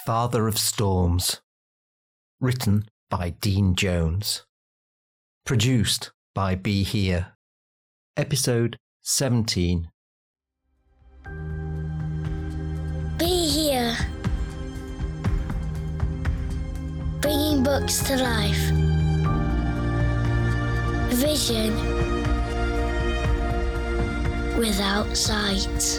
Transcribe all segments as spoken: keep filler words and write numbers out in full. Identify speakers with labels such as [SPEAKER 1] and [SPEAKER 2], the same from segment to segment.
[SPEAKER 1] Father of Storms. Written by Dean Jones. Produced by Be Here. Episode seventeen.
[SPEAKER 2] Be Here. Bringing books to life. Vision without sight.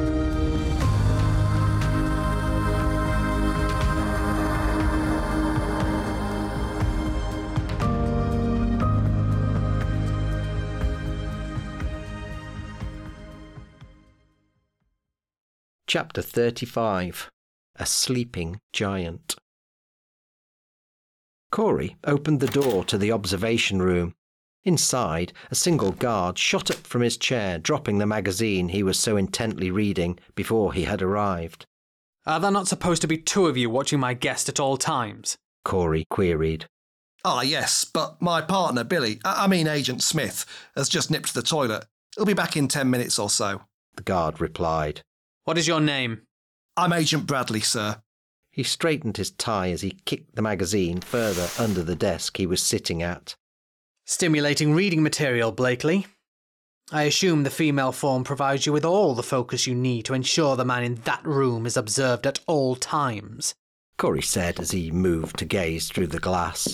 [SPEAKER 1] Chapter thirty-five. A Sleeping Giant. Corey opened the door to the observation room. Inside, a single guard shot up from his chair, dropping the magazine he was so intently reading before he had arrived.
[SPEAKER 3] Are there not supposed to be two of you watching my guest at all times?
[SPEAKER 1] Corey queried.
[SPEAKER 4] Ah, yes, but my partner, Billy, I mean Agent Smith, has just nipped to the toilet. He'll be back in ten minutes or so.
[SPEAKER 1] The guard replied.
[SPEAKER 3] What is your name?
[SPEAKER 4] I'm Agent Bradley, sir.
[SPEAKER 1] He straightened his tie as he kicked the magazine further under the desk he was sitting at.
[SPEAKER 3] Stimulating reading material, Blakely. I assume the female form provides you with all the focus you need to ensure the man in that room is observed at all times,
[SPEAKER 1] Corey said as he moved to gaze through the glass.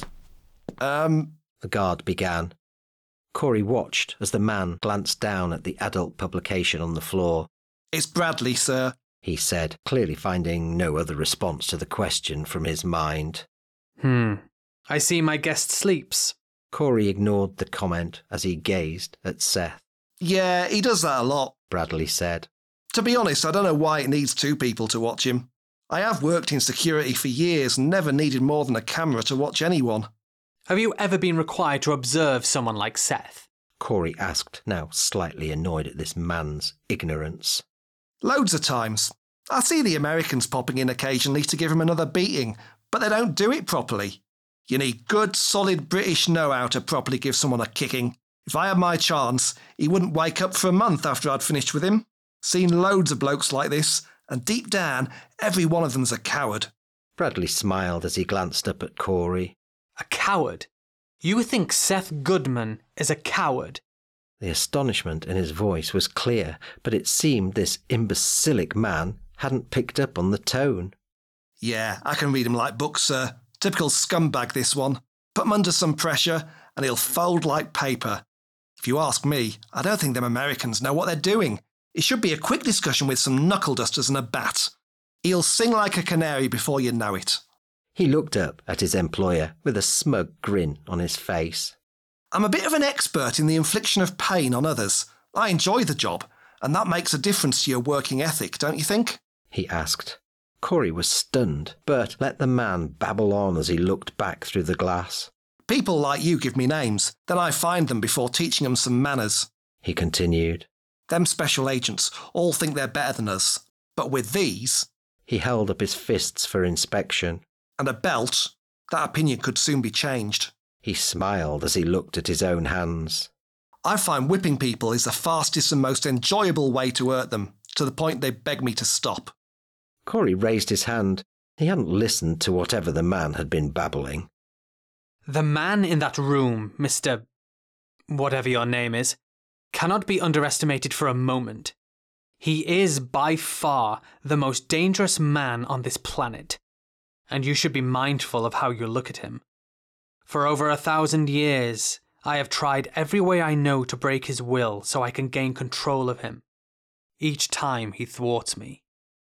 [SPEAKER 4] Um...
[SPEAKER 1] The guard began. Corey watched as the man glanced down at the adult publication on the floor.
[SPEAKER 4] It's Bradley, sir,
[SPEAKER 1] he said, clearly finding no other response to the question from his mind.
[SPEAKER 3] Hmm. I see my guest sleeps.
[SPEAKER 1] Corey ignored the comment as he gazed at Seth.
[SPEAKER 4] Yeah, he does that a lot,
[SPEAKER 1] Bradley said.
[SPEAKER 4] To be honest, I don't know why it needs two people to watch him. I have worked in security for years and never needed more than a camera to watch anyone.
[SPEAKER 3] Have you ever been required to observe someone like Seth?
[SPEAKER 1] Corey asked, now slightly annoyed at this man's ignorance.
[SPEAKER 4] Loads of times. I see the Americans popping in occasionally to give him another beating, but they don't do it properly. You need good, solid British know-how to properly give someone a kicking. If I had my chance, he wouldn't wake up for a month after I'd finished with him. Seen loads of blokes like this, and deep down, every one of them's a coward.
[SPEAKER 1] Bradley smiled as he glanced up at Corey.
[SPEAKER 3] A coward? You think Seth Goodman is a coward?
[SPEAKER 1] The astonishment in his voice was clear, but it seemed this imbecilic man hadn't picked up on the tone.
[SPEAKER 4] Yeah, I can read him like books, sir. Typical scumbag, this one. Put him under some pressure, and he'll fold like paper. If you ask me, I don't think them Americans know what they're doing. It should be a quick discussion with some knuckle dusters and a bat. He'll sing like a canary before you know it.
[SPEAKER 1] He looked up at his employer with a smug grin on his face.
[SPEAKER 4] I'm a bit of an expert in the infliction of pain on others. I enjoy the job, and that makes a difference to your working ethic, don't you think?
[SPEAKER 1] He asked. Corey was stunned, but let the man babble on as he looked back through the glass.
[SPEAKER 4] People like you give me names, then I find them before teaching them some manners.
[SPEAKER 1] He continued.
[SPEAKER 4] Them special agents all think they're better than us, but with these...
[SPEAKER 1] He held up his fists for inspection.
[SPEAKER 4] And a belt, that opinion could soon be changed.
[SPEAKER 1] He smiled as he looked at his own hands.
[SPEAKER 4] I find whipping people is the fastest and most enjoyable way to hurt them, to the point they beg me to stop.
[SPEAKER 1] Corey raised his hand. He hadn't listened to whatever the man had been babbling.
[SPEAKER 3] The man in that room, Mister whatever your name is, cannot be underestimated for a moment. He is by far the most dangerous man on this planet, and you should be mindful of how you look at him. For over a thousand years, I have tried every way I know to break his will so I can gain control of him. Each time he thwarts me.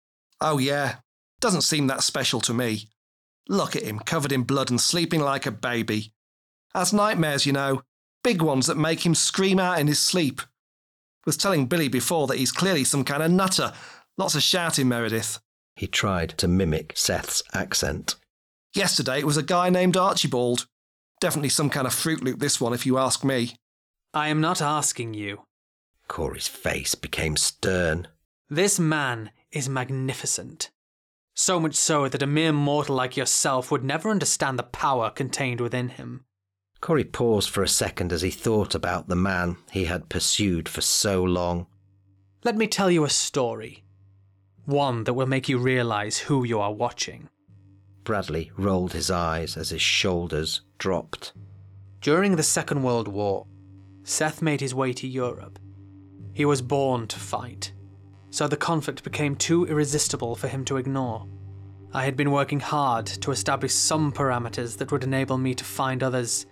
[SPEAKER 4] Oh yeah, doesn't seem that special to me. Look at him, covered in blood and sleeping like a baby. Has nightmares, you know, big ones that make him scream out in his sleep. Was telling Billy before that he's clearly some kind of nutter. Lots of shouting, Meredith.
[SPEAKER 1] He tried to mimic Seth's accent.
[SPEAKER 4] Yesterday it was a guy named Archibald. Definitely some kind of Fruit Loop, this one, if you ask me.
[SPEAKER 3] I am not asking you.
[SPEAKER 1] Corey's face became stern.
[SPEAKER 3] This man is magnificent. So much so that a mere mortal like yourself would never understand the power contained within him.
[SPEAKER 1] Corey paused for a second as he thought about the man he had pursued for so long.
[SPEAKER 3] Let me tell you a story. One that will make you realise who you are watching.
[SPEAKER 1] Bradley rolled his eyes as his shoulders dropped.
[SPEAKER 3] During the Second World War, Seth made his way to Europe. He was born to fight, so the conflict became too irresistible for him to ignore. I had been working hard to establish some parameters that would enable me to find others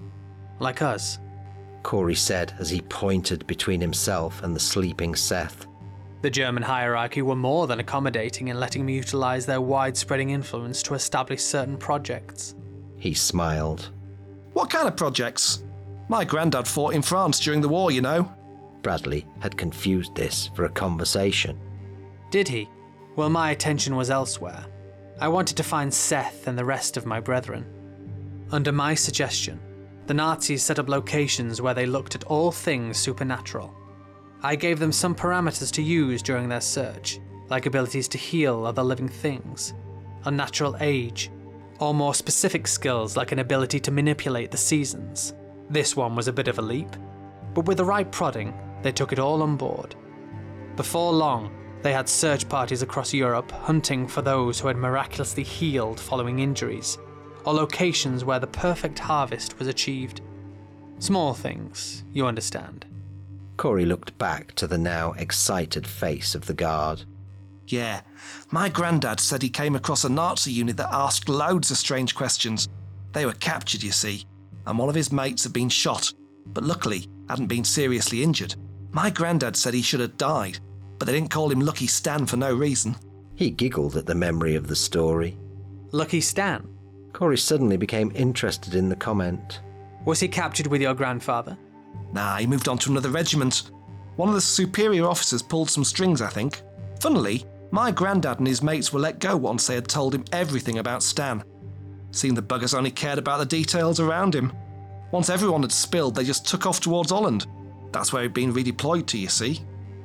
[SPEAKER 3] like us.
[SPEAKER 1] Corey said as he pointed between himself and the sleeping Seth.
[SPEAKER 3] The German hierarchy were more than accommodating in letting me utilize their widespreading influence to establish certain projects.
[SPEAKER 1] He smiled.
[SPEAKER 4] What kind of projects? My granddad fought in France during the war, you know.
[SPEAKER 1] Bradley had confused this for a conversation.
[SPEAKER 3] Did he? Well, my attention was elsewhere. I wanted to find Seth and the rest of my brethren. Under my suggestion, the Nazis set up locations where they looked at all things supernatural. I gave them some parameters to use during their search, like abilities to heal other living things, unnatural age, or more specific skills like an ability to manipulate the seasons. This one was a bit of a leap, but with the right prodding, they took it all on board. Before long, they had search parties across Europe hunting for those who had miraculously healed following injuries, or locations where the perfect harvest was achieved. Small things, you understand.
[SPEAKER 1] Corey looked back to the now excited face of the guard.
[SPEAKER 4] Yeah, my granddad said he came across a Nazi unit that asked loads of strange questions. They were captured, you see, and one of his mates had been shot, but luckily hadn't been seriously injured. My granddad said he should have died, but they didn't call him Lucky Stan for no reason.
[SPEAKER 1] He giggled at the memory of the story.
[SPEAKER 3] Lucky Stan?
[SPEAKER 1] Corey suddenly became interested in the comment.
[SPEAKER 3] Was he captured with your grandfather?
[SPEAKER 4] Nah, he moved on to another regiment. One of the superior officers pulled some strings, I think. Funnily, my granddad and his mates were let go once they had told him everything about Stan. Seemed the buggers only cared about the details around him. Once everyone had spilled, they just took off towards Holland. That's where he'd been redeployed to, you see.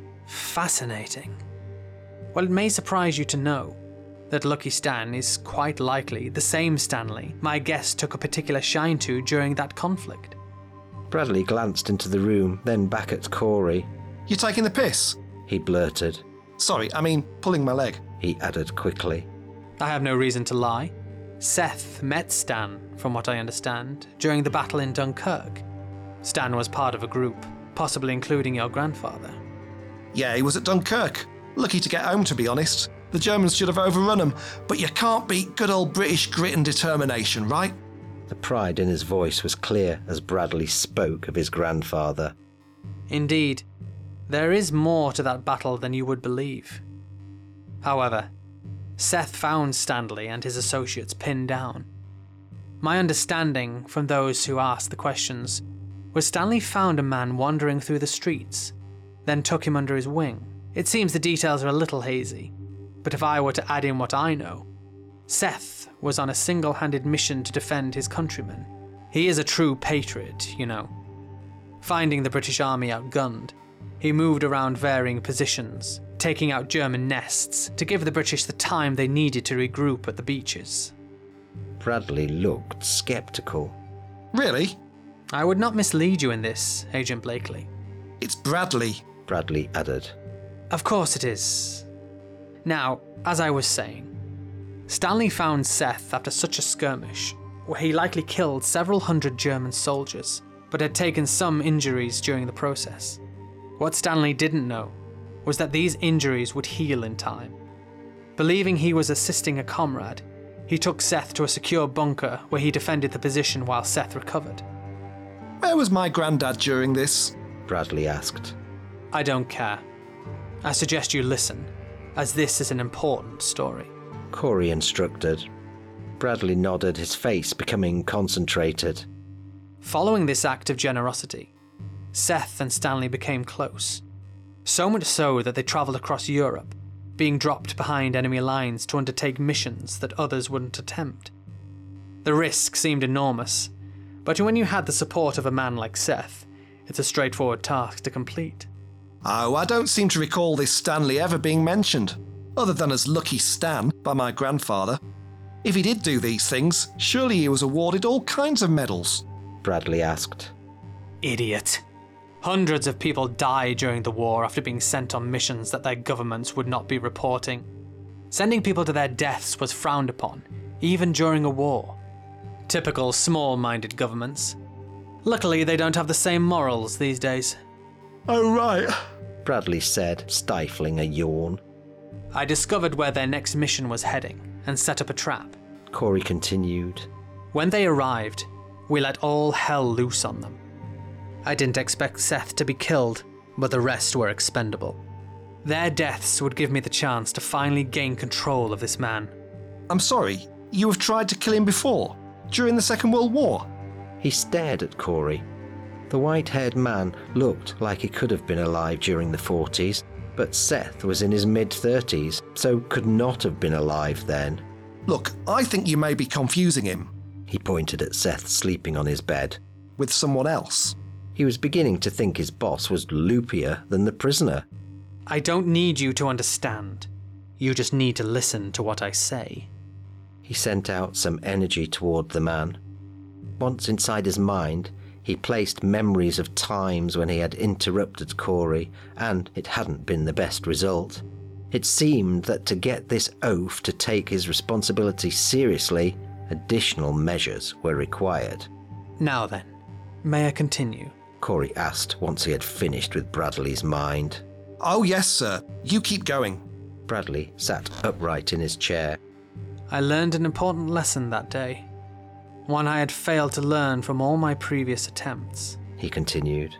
[SPEAKER 3] Fascinating. Well, it may surprise you to know that Lucky Stan is quite likely the same Stanley my guest took a particular shine to during that conflict.
[SPEAKER 1] Bradley glanced into the room, then back at Corey.
[SPEAKER 4] You taking the piss?
[SPEAKER 1] He blurted.
[SPEAKER 4] Sorry, I mean, pulling my leg.
[SPEAKER 1] He added quickly.
[SPEAKER 3] I have no reason to lie. Seth met Stan, from what I understand, during the battle in Dunkirk. Stan was part of a group, possibly including your grandfather.
[SPEAKER 4] Yeah, he was at Dunkirk. Lucky to get home, to be honest. The Germans should have overrun him, but you can't beat good old British grit and determination, right?
[SPEAKER 1] The pride in his voice was clear as Bradley spoke of his grandfather.
[SPEAKER 3] Indeed, there is more to that battle than you would believe. However, Seth found Stanley and his associates pinned down. My understanding from those who asked the questions was Stanley found a man wandering through the streets, then took him under his wing. It seems the details are a little hazy, but if I were to add in what I know, Seth was on a single-handed mission to defend his countrymen. He is a true patriot, you know. Finding the British army outgunned, he moved around varying positions, taking out German nests to give the British the time they needed to regroup at the beaches.
[SPEAKER 1] Bradley looked sceptical.
[SPEAKER 4] Really?
[SPEAKER 3] I would not mislead you in this, Agent Blakely.
[SPEAKER 4] It's Bradley,
[SPEAKER 1] Bradley added.
[SPEAKER 3] Of course it is. Now, as I was saying, Stanley found Seth after such a skirmish, where he likely killed several hundred German soldiers, but had taken some injuries during the process. What Stanley didn't know was that these injuries would heal in time. Believing he was assisting a comrade, he took Seth to a secure bunker where he defended the position while Seth recovered.
[SPEAKER 4] Where was my granddad during this?
[SPEAKER 1] Bradley asked.
[SPEAKER 3] I don't care. I suggest you listen, as this is an important story.
[SPEAKER 1] Corey instructed. Bradley nodded, his face becoming concentrated.
[SPEAKER 3] Following this act of generosity, Seth and Stanley became close. So much so that they travelled across Europe, being dropped behind enemy lines to undertake missions that others wouldn't attempt. The risk seemed enormous, but when you had the support of a man like Seth, it's a straightforward task to complete.
[SPEAKER 4] Oh, I don't seem to recall this Stanley ever being mentioned, other than as Lucky Stan by my grandfather. If he did do these things, surely he was awarded all kinds of medals.
[SPEAKER 1] Bradley asked.
[SPEAKER 3] Idiot. Hundreds of people died during the war after being sent on missions that their governments would not be reporting. Sending people to their deaths was frowned upon, even during a war. Typical small-minded governments. Luckily, they don't have the same morals these days.
[SPEAKER 4] Oh, right.
[SPEAKER 1] Bradley said, stifling a yawn.
[SPEAKER 3] I discovered where their next mission was heading and set up a trap.
[SPEAKER 1] Corey continued.
[SPEAKER 3] When they arrived, we let all hell loose on them. I didn't expect Seth to be killed, but the rest were expendable. Their deaths would give me the chance to finally gain control of this man.
[SPEAKER 4] I'm sorry, you have tried to kill him before, during the Second World War?
[SPEAKER 1] He stared at Corey. The white-haired man looked like he could have been alive during the forties, but Seth was in his mid-thirties, so could not have been alive then.
[SPEAKER 4] Look, I think you may be confusing him.
[SPEAKER 1] He pointed at Seth sleeping on his bed.
[SPEAKER 4] With someone else.
[SPEAKER 1] He was beginning to think his boss was loopier than the prisoner.
[SPEAKER 3] I don't need you to understand. You just need to listen to what I say.
[SPEAKER 1] He sent out some energy toward the man. Once inside his mind, he placed memories of times when he had interrupted Corey, and it hadn't been the best result. It seemed that to get this oaf to take his responsibility seriously, additional measures were required.
[SPEAKER 3] Now then, may I continue?
[SPEAKER 1] Corey asked once he had finished with Bradley's mind.
[SPEAKER 4] Oh yes, sir. You keep going.
[SPEAKER 1] Bradley sat upright in his chair.
[SPEAKER 3] I learned an important lesson that day. One I had failed to learn from all my previous attempts.
[SPEAKER 1] He continued.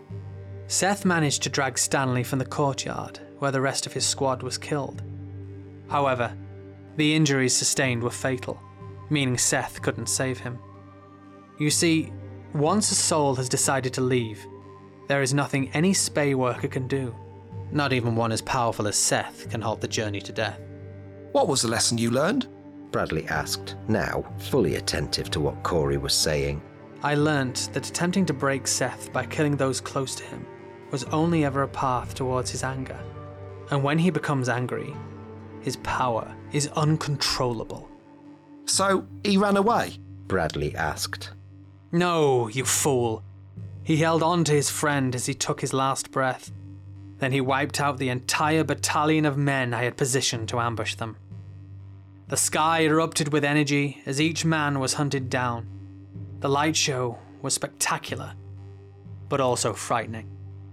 [SPEAKER 3] Seth managed to drag Stanley from the courtyard, where the rest of his squad was killed. However, the injuries sustained were fatal, meaning Seth couldn't save him. You see, once a soul has decided to leave, there is nothing any spay worker can do. Not even one as powerful as Seth can halt the journey to death.
[SPEAKER 4] What was the lesson you learned?
[SPEAKER 1] Bradley asked, now fully attentive to what Corey was saying.
[SPEAKER 3] I learnt that attempting to break Seth by killing those close to him was only ever a path towards his anger. And when he becomes angry, his power is uncontrollable.
[SPEAKER 4] So, he ran away?
[SPEAKER 1] Bradley asked.
[SPEAKER 3] No, you fool. He held on to his friend as he took his last breath. Then he wiped out the entire battalion of men I had positioned to ambush them. The sky erupted with energy as each man was hunted down. The light show was spectacular, but also frightening.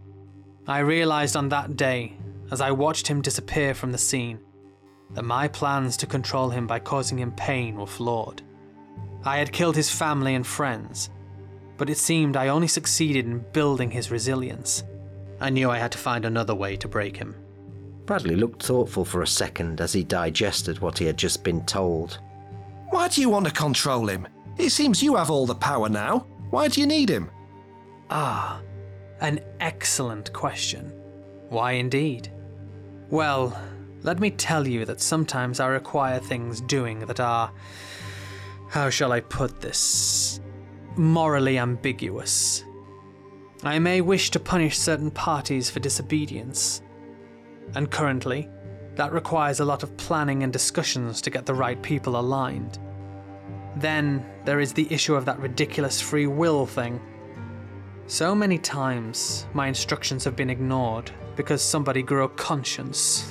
[SPEAKER 3] I realized on that day, as I watched him disappear from the scene, that my plans to control him by causing him pain were flawed. I had killed his family and friends, but it seemed I only succeeded in building his resilience. I knew I had to find another way to break him.
[SPEAKER 1] Bradley looked thoughtful for a second as he digested what he had just been told.
[SPEAKER 4] Why do you want to control him? It seems you have all the power now. Why do you need him?
[SPEAKER 3] Ah, an excellent question. Why indeed? Well, let me tell you that sometimes I require things doing that are, how shall I put this, morally ambiguous. I may wish to punish certain parties for disobedience, and currently, that requires a lot of planning and discussions to get the right people aligned. Then, there is the issue of that ridiculous free will thing. So many times, my instructions have been ignored because somebody grew a conscience.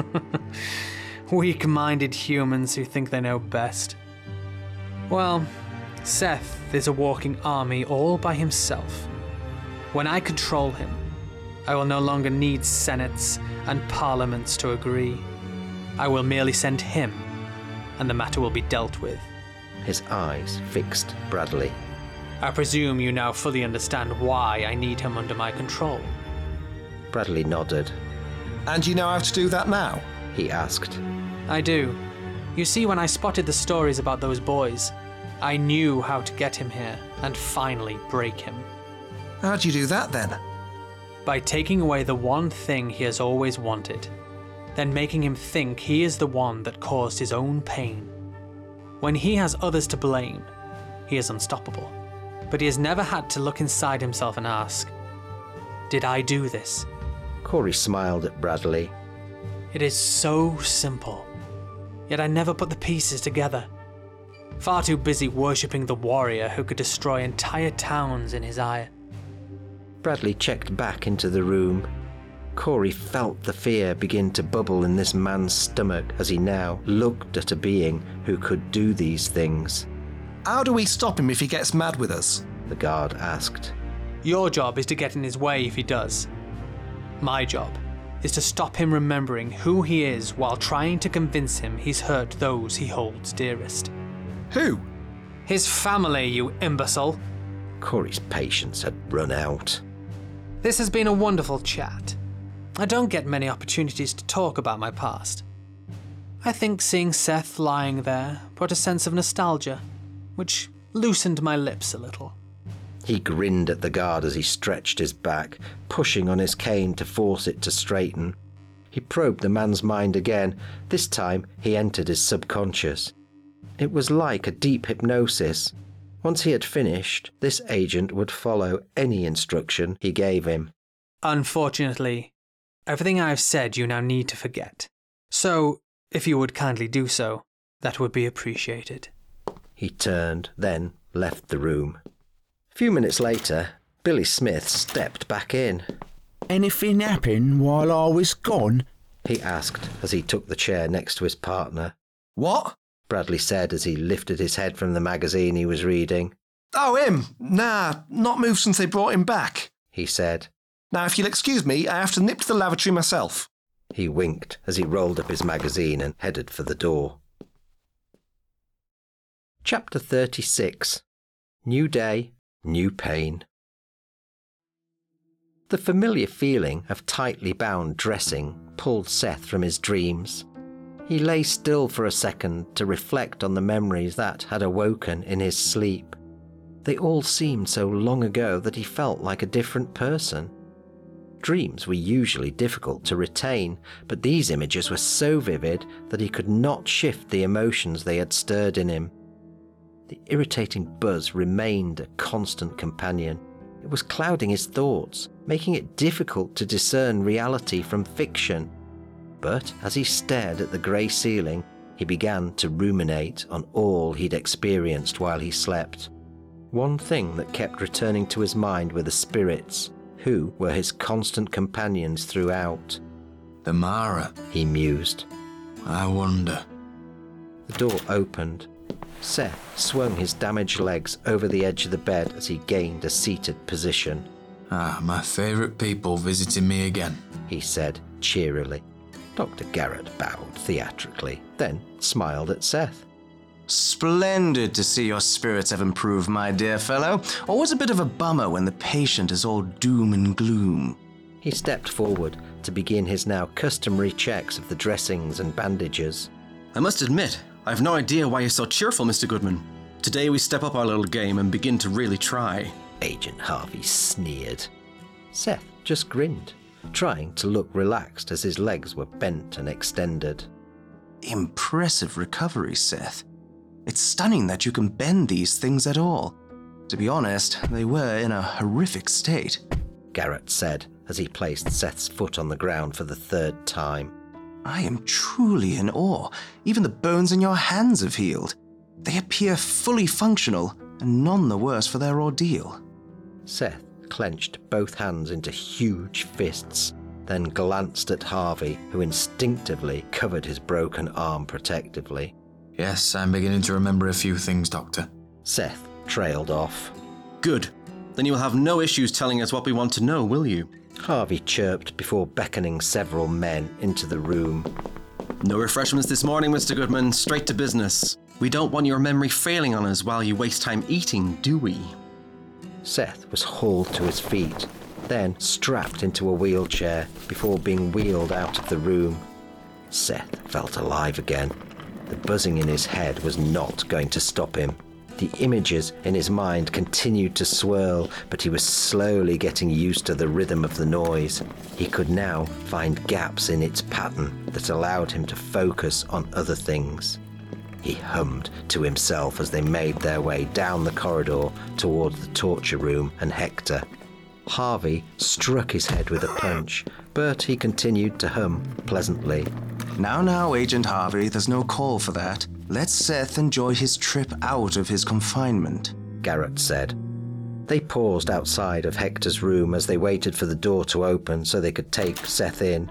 [SPEAKER 3] Weak-minded humans who think they know best. Well, Seth is a walking army all by himself. When I control him, I will no longer need senates and parliaments to agree. I will merely send him, and the matter will be dealt with.
[SPEAKER 1] His eyes fixed Bradley.
[SPEAKER 3] I presume you now fully understand why I need him under my control.
[SPEAKER 1] Bradley nodded.
[SPEAKER 4] And you know how to do that now?
[SPEAKER 1] He asked.
[SPEAKER 3] I do. You see, when I spotted the stories about those boys, I knew how to get him here and finally break him.
[SPEAKER 4] How'd you do that then?
[SPEAKER 3] By taking away the one thing he has always wanted, then making him think he is the one that caused his own pain. When he has others to blame, he is unstoppable. But he has never had to look inside himself and ask, did I do this?
[SPEAKER 1] Corey smiled at Bradley.
[SPEAKER 3] It is so simple, yet I never put the pieces together. Far too busy worshipping the warrior who could destroy entire towns in his eye.
[SPEAKER 1] Bradley checked back into the room. Corey felt the fear begin to bubble in this man's stomach as he now looked at a being who could do these things.
[SPEAKER 4] How do we stop him if he gets mad with us?
[SPEAKER 1] The guard asked.
[SPEAKER 3] Your job is to get in his way if he does. My job is to stop him remembering who he is while trying to convince him he's hurt those he holds dearest.
[SPEAKER 4] Who?
[SPEAKER 3] His family, you imbecile.
[SPEAKER 1] Corey's patience had run out.
[SPEAKER 3] This has been a wonderful chat. I don't get many opportunities to talk about my past. I think seeing Seth lying there brought a sense of nostalgia, which loosened my lips a little.
[SPEAKER 1] He grinned at the guard as he stretched his back, pushing on his cane to force it to straighten. He probed the man's mind again. This time he entered his subconscious. It was like a deep hypnosis. Once he had finished, this agent would follow any instruction he gave him.
[SPEAKER 3] Unfortunately, everything I've said you now need to forget. So, if you would kindly do so, that would be appreciated.
[SPEAKER 1] He turned, then left the room. A few minutes later, Billy Smith stepped back in.
[SPEAKER 5] Anything happen while I was gone?
[SPEAKER 1] He asked as he took the chair next to his partner.
[SPEAKER 4] What?
[SPEAKER 1] Bradley said as he lifted his head from the magazine he was reading.
[SPEAKER 4] Oh, him? Nah, not moved since they brought him back.
[SPEAKER 1] He said.
[SPEAKER 4] Now, if you'll excuse me, I have to nip to the lavatory myself.
[SPEAKER 1] He winked as he rolled up his magazine and headed for the door. Chapter thirty-six. New Day, New Pain. The familiar feeling of tightly bound dressing pulled Seth from his dreams. He lay still for a second to reflect on the memories that had awoken in his sleep. They all seemed so long ago that he felt like a different person. Dreams were usually difficult to retain, but these images were so vivid that he could not shift the emotions they had stirred in him. The irritating buzz remained a constant companion. It was clouding his thoughts, making it difficult to discern reality from fiction. But as he stared at the grey ceiling, he began to ruminate on all he'd experienced while he slept. One thing that kept returning to his mind were the spirits, who were his constant companions throughout.
[SPEAKER 5] The Mara,
[SPEAKER 1] He mused.
[SPEAKER 5] I wonder.
[SPEAKER 1] The door opened. Seth swung his damaged legs over the edge of the bed as he gained a seated position.
[SPEAKER 5] Ah, my favourite people visiting me again.
[SPEAKER 1] He said cheerily. Doctor Garrett bowed theatrically, then smiled at Seth.
[SPEAKER 6] Splendid to see your spirits have improved, my dear fellow. Always a bit of a bummer when the patient is all doom and gloom.
[SPEAKER 1] He stepped forward to begin his now customary checks of the dressings and bandages.
[SPEAKER 7] I must admit, I have no idea why you're so cheerful, Mister Goodman. Today we step up our little game and begin to really try.
[SPEAKER 1] Agent Harvey sneered. Seth just grinned, trying to look relaxed as his legs were bent and extended.
[SPEAKER 6] Impressive recovery, Seth. It's stunning that you can bend these things at all. To be honest, they were in a horrific state.
[SPEAKER 1] Garrett said as he placed Seth's foot on the ground for the third time.
[SPEAKER 6] I am truly in awe. Even the bones in your hands have healed. They appear fully functional and none the worse for their ordeal.
[SPEAKER 1] Seth clenched both hands into huge fists, then glanced at Harvey, who instinctively covered his broken arm protectively.
[SPEAKER 5] Yes, I'm beginning to remember a few things, Doctor.
[SPEAKER 1] Seth trailed off.
[SPEAKER 7] Good. Then you will have no issues telling us what we want to know, will you?
[SPEAKER 1] Harvey chirped before beckoning several men into the room.
[SPEAKER 7] No refreshments this morning, Mister Goodman. Straight to business. We don't want your memory failing on us while you waste time eating, do we?
[SPEAKER 1] Seth was hauled to his feet, then strapped into a wheelchair before being wheeled out of the room. Seth felt alive again. The buzzing in his head was not going to stop him. The images in his mind continued to swirl, but he was slowly getting used to the rhythm of the noise. He could now find gaps in its pattern that allowed him to focus on other things. He hummed to himself as they made their way down the corridor towards the torture room and Hector. Harvey struck his head with a punch, but he continued to hum pleasantly.
[SPEAKER 6] Now, now, Agent Harvey, there's no call for that. Let Seth enjoy his trip out of his confinement.
[SPEAKER 1] Garrett said. They paused outside of Hector's room as they waited for the door to open so they could take Seth in.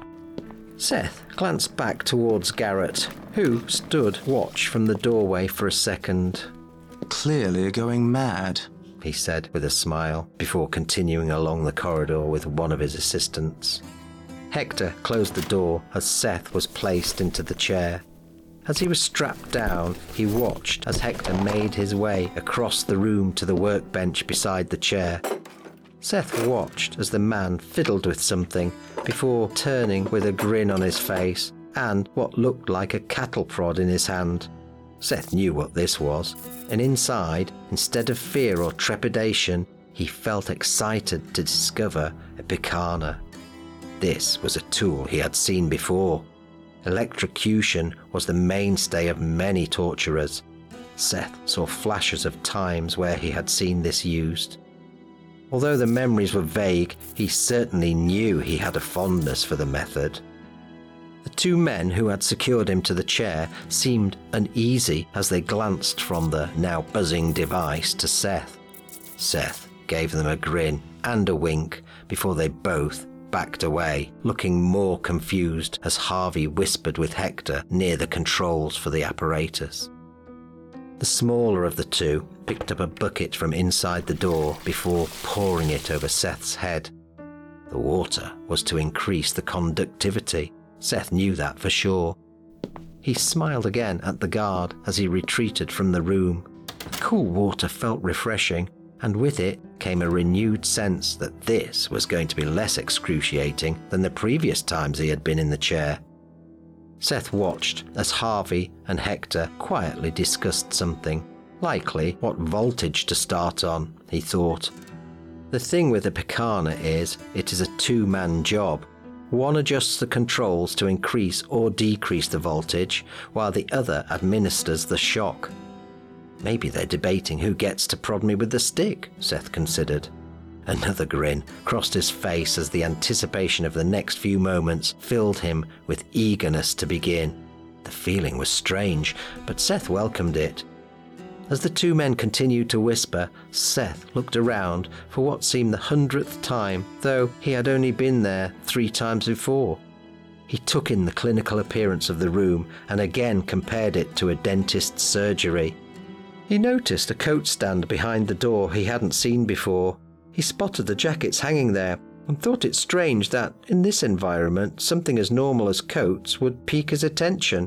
[SPEAKER 1] Seth glanced back towards Garrett, who stood watch from the doorway for a second.
[SPEAKER 6] Clearly going mad,
[SPEAKER 1] he said with a smile, before continuing along the corridor with one of his assistants. Hector closed the door as Seth was placed into the chair. As he was strapped down, he watched as Hector made his way across the room to the workbench beside the chair. Seth watched as the man fiddled with something before turning with a grin on his face and what looked like a cattle prod in his hand. Seth knew what this was, and inside, instead of fear or trepidation, he felt excited to discover a picanha. This was a tool he had seen before. Electrocution was the mainstay of many torturers. Seth saw flashes of times where he had seen this used. Although the memories were vague, he certainly knew he had a fondness for the method. The two men who had secured him to the chair seemed uneasy as they glanced from the now buzzing device to Seth. Seth gave them a grin and a wink before they both backed away, looking more confused as Harvey whispered with Hector near the controls for the apparatus. The smaller of the two picked up a bucket from inside the door before pouring it over Seth's head. The water was to increase the conductivity. Seth knew that for sure. He smiled again at the guard as he retreated from the room. The cool water felt refreshing, and with it came a renewed sense that this was going to be less excruciating than the previous times he had been in the chair. Seth watched as Harvey and Hector quietly discussed something, likely what voltage to start on, he thought. The thing with a picanha is, it is a two-man job. One adjusts the controls to increase or decrease the voltage, while the other administers the shock. Maybe they're debating who gets to prod me with the stick, Seth considered. Another grin crossed his face as the anticipation of the next few moments filled him with eagerness to begin. The feeling was strange, but Seth welcomed it. As the two men continued to whisper, Seth looked around for what seemed the hundredth time, though he had only been there three times before. He took in the clinical appearance of the room and again compared it to a dentist's surgery. He noticed a coat stand behind the door he hadn't seen before. He spotted the jackets hanging there and thought it strange that, in this environment, something as normal as coats would pique his attention.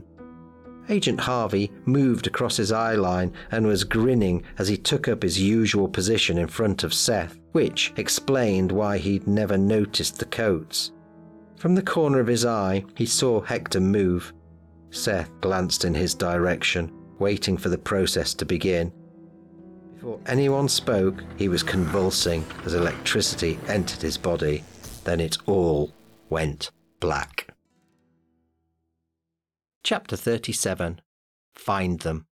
[SPEAKER 1] Agent Harvey moved across his eye line and was grinning as he took up his usual position in front of Seth, which explained why he'd never noticed the coats. From the corner of his eye, he saw Hector move. Seth glanced in his direction, waiting for the process to begin. Before anyone spoke, he was convulsing as electricity entered his body. Then it all went black. Chapter thirty-seven. Find Them.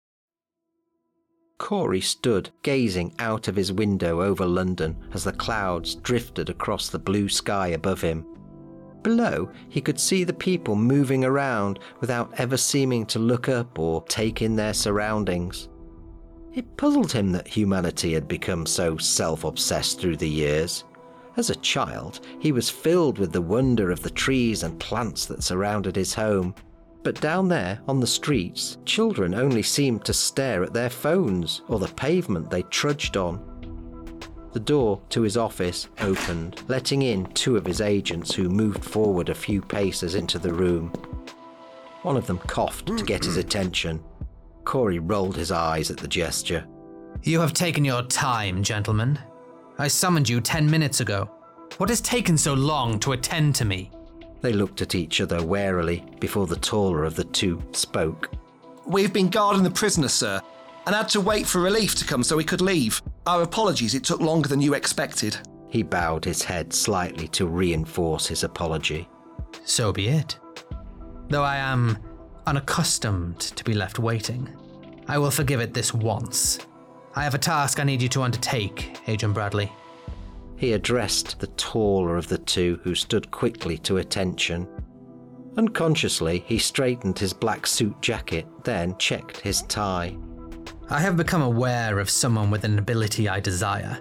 [SPEAKER 1] Corey stood gazing out of his window over London as the clouds drifted across the blue sky above him. Below, he could see the people moving around without ever seeming to look up or take in their surroundings. It puzzled him that humanity had become so self-obsessed through the years. As a child, he was filled with the wonder of the trees and plants that surrounded his home. But down there, on the streets, children only seemed to stare at their phones or the pavement they trudged on. The door to his office opened, letting in two of his agents who moved forward a few paces into the room. One of them coughed to get his attention. Corey rolled his eyes at the gesture.
[SPEAKER 3] You have taken your time, gentlemen. I summoned you ten minutes ago. What has taken so long to attend to me?
[SPEAKER 1] They looked at each other warily before the taller of the two spoke.
[SPEAKER 4] We've been guarding the prisoner, sir, and had to wait for relief to come so we could leave. Our apologies, it took longer than you expected.
[SPEAKER 1] He bowed his head slightly to reinforce his apology.
[SPEAKER 3] So be it. Though I am unaccustomed to be left waiting, I will forgive it this once. I have a task I need you to undertake, Agent Bradley.
[SPEAKER 1] He addressed the taller of the two, who stood quickly to attention. Unconsciously, he straightened his black suit jacket, then checked his tie.
[SPEAKER 3] I have become aware of someone with an ability I desire.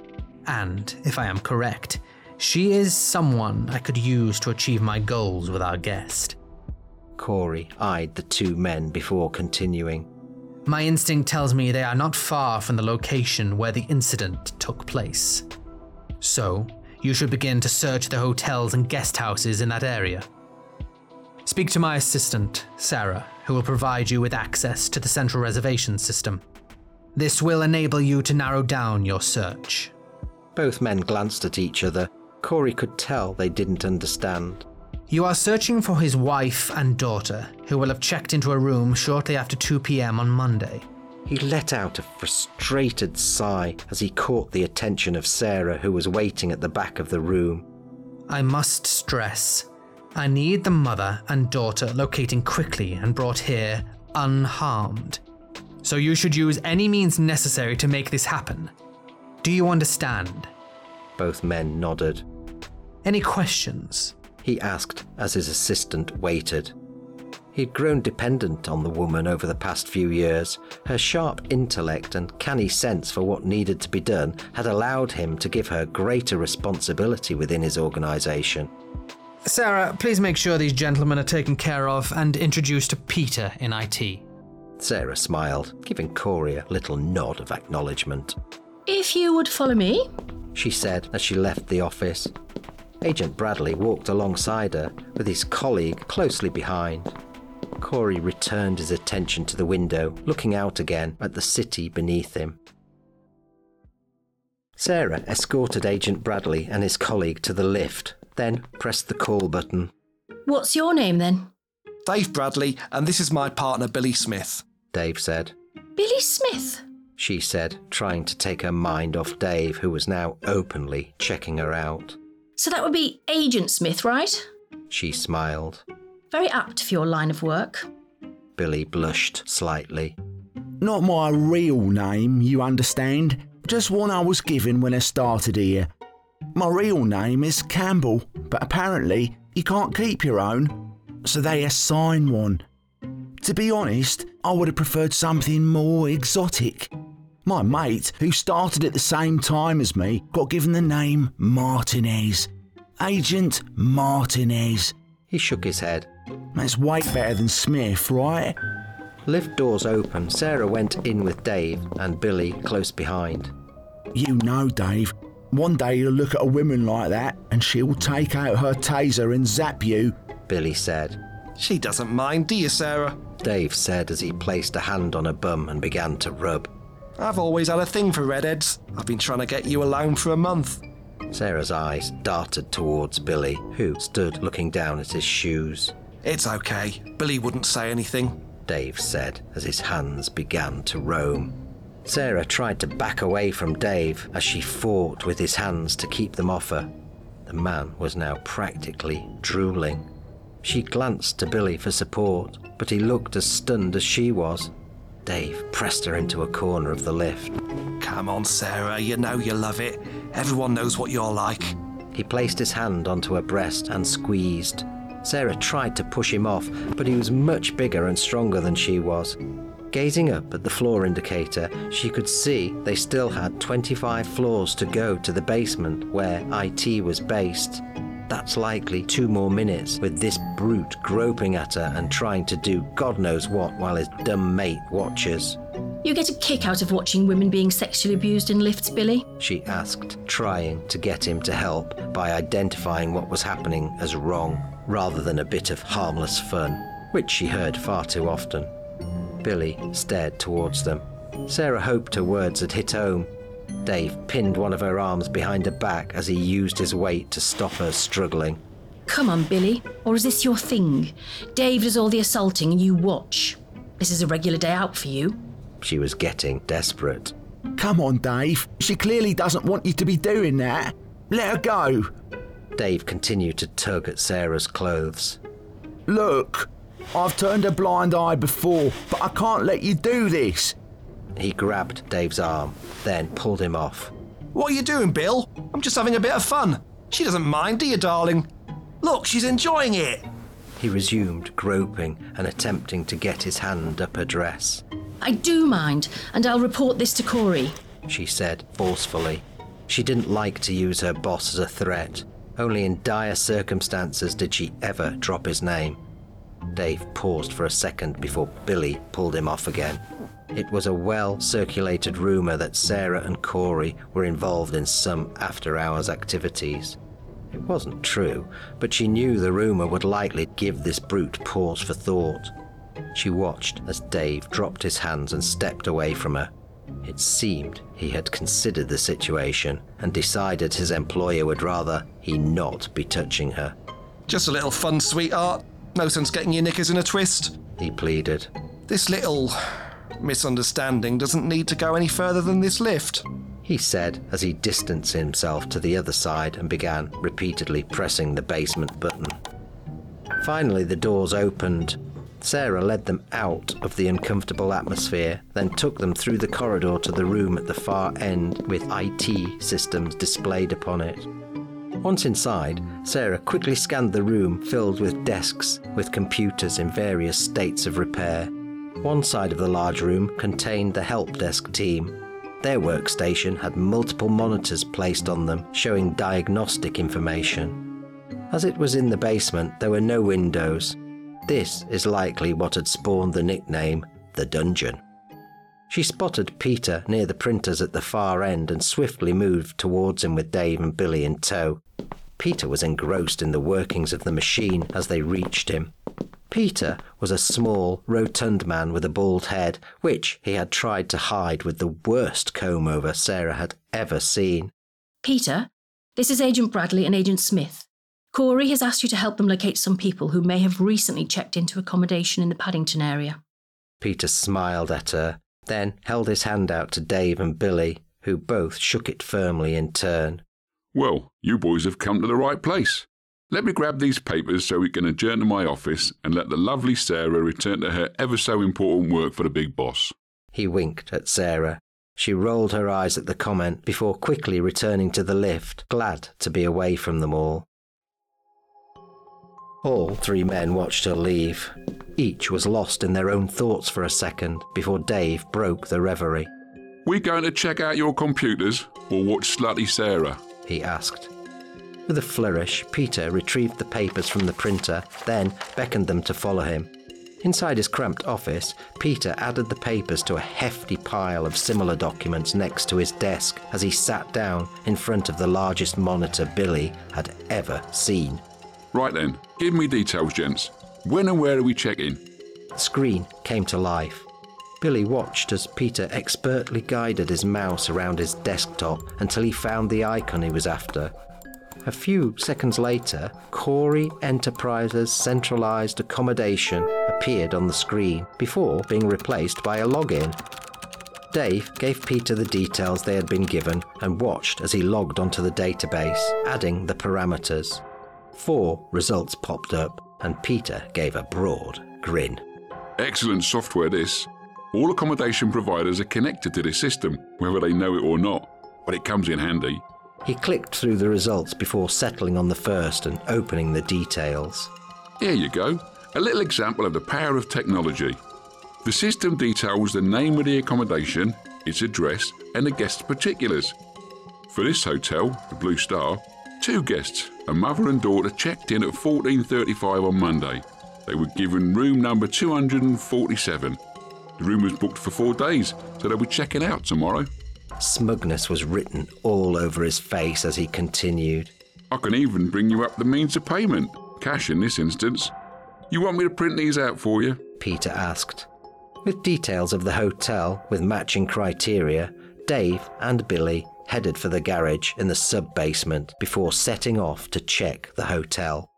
[SPEAKER 3] And, if I am correct, she is someone I could use to achieve my goals with our guest.
[SPEAKER 1] Corey eyed the two men before continuing.
[SPEAKER 3] My instinct tells me they are not far from the location where the incident took place. So, you should begin to search the hotels and guest houses in that area. Speak to my assistant, Sarah, who will provide you with access to the central reservation system. This will enable you to narrow down your search.
[SPEAKER 1] Both men glanced at each other. Corey could tell they didn't understand.
[SPEAKER 3] You are searching for his wife and daughter, who will have checked into a room shortly after two p.m. on Monday.
[SPEAKER 1] He let out a frustrated sigh as he caught the attention of Sarah, who was waiting at the back of the room.
[SPEAKER 3] I must stress, I need the mother and daughter locating quickly and brought here unharmed. So you should use any means necessary to make this happen. Do you understand?
[SPEAKER 1] Both men nodded.
[SPEAKER 3] Any questions?
[SPEAKER 1] He asked as his assistant waited. He'd grown dependent on the woman over the past few years. Her sharp intellect and canny sense for what needed to be done had allowed him to give her greater responsibility within his organisation.
[SPEAKER 3] Sarah, please make sure these gentlemen are taken care of and introduced to Peter in I T.
[SPEAKER 1] Sarah smiled, giving Corey a little nod of acknowledgement.
[SPEAKER 8] If you would follow me,
[SPEAKER 1] she said as she left the office. Agent Bradley walked alongside her, with his colleague closely behind. Corey returned his attention to the window, looking out again at the city beneath him. Sarah escorted Agent Bradley and his colleague to the lift, then pressed the call button.
[SPEAKER 8] What's your name then?
[SPEAKER 4] Dave Bradley, and this is my partner Billy Smith.
[SPEAKER 1] Dave said.
[SPEAKER 8] Billy Smith?
[SPEAKER 1] She said, trying to take her mind off Dave, who was now openly checking her out.
[SPEAKER 8] So that would be Agent Smith, right?
[SPEAKER 1] She smiled.
[SPEAKER 8] Very apt for your line of work.
[SPEAKER 1] Billy blushed slightly.
[SPEAKER 5] Not my real name, you understand. Just one I was given when I started here. My real name is Campbell, but apparently you can't keep your own, so they assign one. To be honest, I would have preferred something more exotic. My mate, who started at the same time as me, got given the name Martinez. Agent Martinez.
[SPEAKER 1] He shook his head.
[SPEAKER 5] That's way better than Smith, right?
[SPEAKER 1] Lift doors open. Sarah went in with Dave and Billy close behind.
[SPEAKER 5] You know, Dave, one day you'll look at a woman like that and she'll take out her taser and zap you,
[SPEAKER 1] Billy said.
[SPEAKER 4] She doesn't mind, do you, Sarah?
[SPEAKER 1] Dave said as he placed a hand on her bum and began to rub.
[SPEAKER 4] I've always had a thing for redheads. I've been trying to get you alone for a month.
[SPEAKER 1] Sarah's eyes darted towards Billy, who stood looking down at his shoes.
[SPEAKER 4] It's okay. Billy wouldn't say anything,
[SPEAKER 1] Dave said as his hands began to roam. Sarah tried to back away from Dave as she fought with his hands to keep them off her. The man was now practically drooling. She glanced to Billy for support, but he looked as stunned as she was. Dave pressed her into a corner of the lift.
[SPEAKER 4] Come on, Sarah, you know you love it. Everyone knows what you're like.
[SPEAKER 1] He placed his hand onto her breast and squeezed. Sarah tried to push him off, but he was much bigger and stronger than she was. Gazing up at the floor indicator, she could see they still had twenty-five floors to go to the basement where I T was based. That's likely two more minutes with this brute groping at her and trying to do God knows what while his dumb mate watches.
[SPEAKER 8] You get a kick out of watching women being sexually abused in lifts, Billy?
[SPEAKER 1] She asked, trying to get him to help by identifying what was happening as wrong, rather than a bit of harmless fun, which she heard far too often. Billy stared towards them. Sarah hoped her words had hit home. Dave pinned one of her arms behind her back as he used his weight to stop her struggling.
[SPEAKER 8] Come on, Billy, or is this your thing? Dave does all the assaulting and you watch. This is a regular day out for you.
[SPEAKER 1] She was getting desperate.
[SPEAKER 5] Come on, Dave. She clearly doesn't want you to be doing that. Let her go.
[SPEAKER 1] Dave continued to tug at Sarah's clothes.
[SPEAKER 5] Look, I've turned a blind eye before, but I can't let you do this.
[SPEAKER 1] He grabbed Dave's arm, then pulled him off.
[SPEAKER 4] What are you doing, Bill? I'm just having a bit of fun. She doesn't mind, do you, darling? Look, she's enjoying it.
[SPEAKER 1] He resumed groping and attempting to get his hand up her dress.
[SPEAKER 8] I do mind, and I'll report this to Corey.
[SPEAKER 1] She said forcefully. She didn't like to use her boss as a threat. Only in dire circumstances did she ever drop his name. Dave paused for a second before Billy pulled him off again. It was a well-circulated rumour that Sarah and Corey were involved in some after-hours activities. It wasn't true, but she knew the rumour would likely give this brute pause for thought. She watched as Dave dropped his hands and stepped away from her. It seemed he had considered the situation and decided his employer would rather he not be touching her.
[SPEAKER 4] Just a little fun, sweetheart. No sense getting your knickers in a twist,
[SPEAKER 1] he pleaded.
[SPEAKER 4] This little misunderstanding doesn't need to go any further than this lift,
[SPEAKER 1] he said as he distanced himself to the other side and began repeatedly pressing the basement button. Finally, the doors opened. Sarah led them out of the uncomfortable atmosphere, then took them through the corridor to the room at the far end with I T systems displayed upon it. Once inside, Sarah quickly scanned the room filled with desks with computers in various states of repair. One side of the large room contained the help desk team. Their workstation had multiple monitors placed on them showing diagnostic information. As it was in the basement, there were no windows. This is likely what had spawned the nickname, the Dungeon. She spotted Peter near the printers at the far end and swiftly moved towards him with Dave and Billy in tow. Peter was engrossed in the workings of the machine as they reached him. Peter was a small, rotund man with a bald head, which he had tried to hide with the worst comb-over Sarah had ever seen.
[SPEAKER 8] Peter, this is Agent Bradley and Agent Smith. Corey has asked you to help them locate some people who may have recently checked into accommodation in the Paddington area.
[SPEAKER 1] Peter smiled at her, then held his hand out to Dave and Billy, who both shook it firmly in turn.
[SPEAKER 9] Well, you boys have come to the right place. Let me grab these papers so we can adjourn to my office and let the lovely Sarah return to her ever-so-important work for the big boss.
[SPEAKER 1] He winked at Sarah. She rolled her eyes at the comment before quickly returning to the lift, glad to be away from them all. All three men watched her leave. Each was lost in their own thoughts for a second before Dave broke the reverie.
[SPEAKER 9] We going to check out your computers or watch Slutty Sarah?
[SPEAKER 1] He asked. With a flourish, Peter retrieved the papers from the printer, then beckoned them to follow him. Inside his cramped office, Peter added the papers to a hefty pile of similar documents next to his desk as he sat down in front of the largest monitor Billy had ever seen.
[SPEAKER 9] Right then, give me details, gents. When and where are we checking?
[SPEAKER 1] The screen came to life. Billy watched as Peter expertly guided his mouse around his desktop until he found the icon he was after. A few seconds later, Corey Enterprises Centralized Accommodation appeared on the screen before being replaced by a login. Dave gave Peter the details they had been given and watched as he logged onto the database, adding the parameters. Four results popped up, and Peter gave a broad grin.
[SPEAKER 9] Excellent software, this. All accommodation providers are connected to this system, whether they know it or not, but it comes in handy.
[SPEAKER 1] He clicked through the results before settling on the first and opening the details.
[SPEAKER 9] Here you go, a little example of the power of technology. The system details the name of the accommodation, its address, and the guest's particulars. For this hotel, the Blue Star, two guests, a mother and daughter, checked in at fourteen thirty-five on Monday. They were given room number two hundred forty-seven. The room was booked for four days, so they'll be checking out tomorrow.
[SPEAKER 1] Smugness was written all over his face as he continued.
[SPEAKER 9] I can even bring you up the means of payment, cash in this instance. You want me to print these out for you?
[SPEAKER 1] Peter asked. With details of the hotel with matching criteria, Dave and Billy headed for the garage in the sub-basement before setting off to check the hotel.